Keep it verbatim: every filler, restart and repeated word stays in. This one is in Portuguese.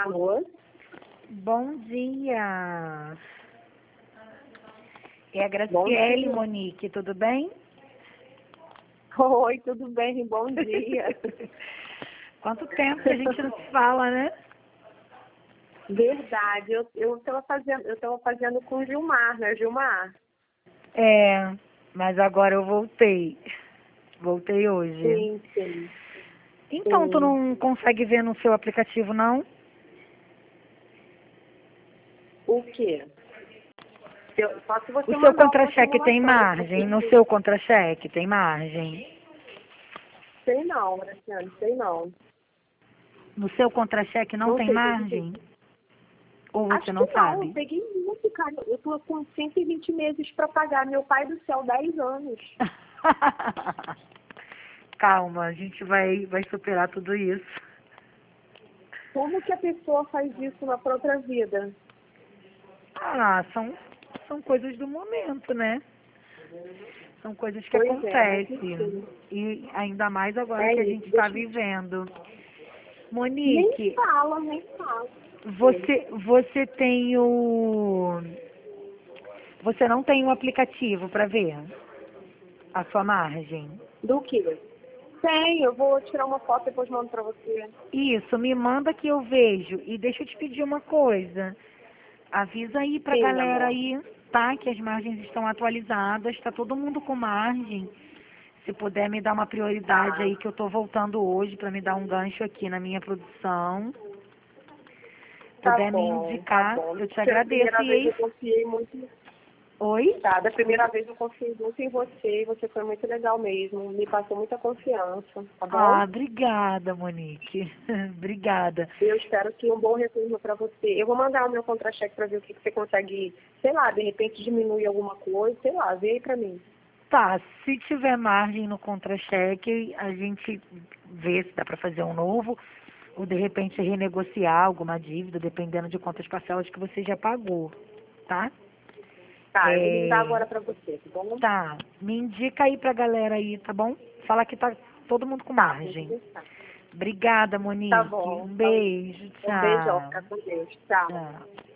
Alô? Bom dia. É a Bom Graciele, dia. Monique, tudo bem? Oi, tudo bem? Bom dia. Quanto tempo que a gente não se fala, né? Verdade, eu eu estava fazendo, eu estava fazendo com o Gilmar, né, Gilmar? É, mas agora eu voltei. Voltei hoje. Sim, sim, Então, tu sim. não consegue ver no seu aplicativo, não? O quê? Eu, só se você O seu mandar uma contra-cheque tem simulação. margem? No seu contra-cheque tem margem? Sei não, Graciane, sei não. No seu contra-cheque não Não tem sei, tem que ver. margem? Ou você Acho que não não, eu sabe? peguei muito, cara. Eu tô com cento e vinte meses para pagar. Meu pai do céu, dez anos. Calma, a gente vai, vai superar tudo isso. Como que a pessoa faz isso na própria vida? Ah, são, são coisas do momento, né? São coisas que Pois é, mas acontecem. enfim. E ainda mais agora É que a isso, gente está deixa eu... vivendo. Nem Monique, fala, nem fala. você, você tem o. Você não tem um aplicativo para ver a sua margem? Do que? Tem, eu vou tirar uma foto e depois mando pra você. Isso, me manda que eu vejo. E deixa eu te pedir uma coisa. Avisa aí pra Sim, galera amor. aí, tá? Que as margens estão atualizadas, tá todo mundo com margem. Se puder me dar uma prioridade Tá, aí, que eu tô voltando hoje pra me dar um gancho aqui na minha produção. tá Puder me bom, tá indicar, bom. eu te Porque da agradeço. primeira E vez aí, eu confiei muito. oi? Tá, da primeira vez eu confiei muito em você e você foi muito legal mesmo. Me passou muita confiança, tá bom? Ah, obrigada, Monique. Obrigada. Eu espero que um bom retorno para você. Eu vou mandar o meu contra-cheque para ver o que, que você consegue, sei lá, de repente diminuir alguma coisa, sei lá, vê aí para mim. Tá, se tiver margem no contra-cheque, a gente vê se dá para fazer um novo, ou de repente renegociar alguma dívida, dependendo de quantas parcelas que você já pagou, tá? Tá, eu vou mandar É, agora para você, tá bom? tá, me indica aí pra galera aí, tá bom? Fala que tá todo mundo com Tá, pode margem. deixar. Obrigada, Tá Monique. bom. Um Então, beijo, um beijão, tchau. fica com Deus. Tchau. Tchau.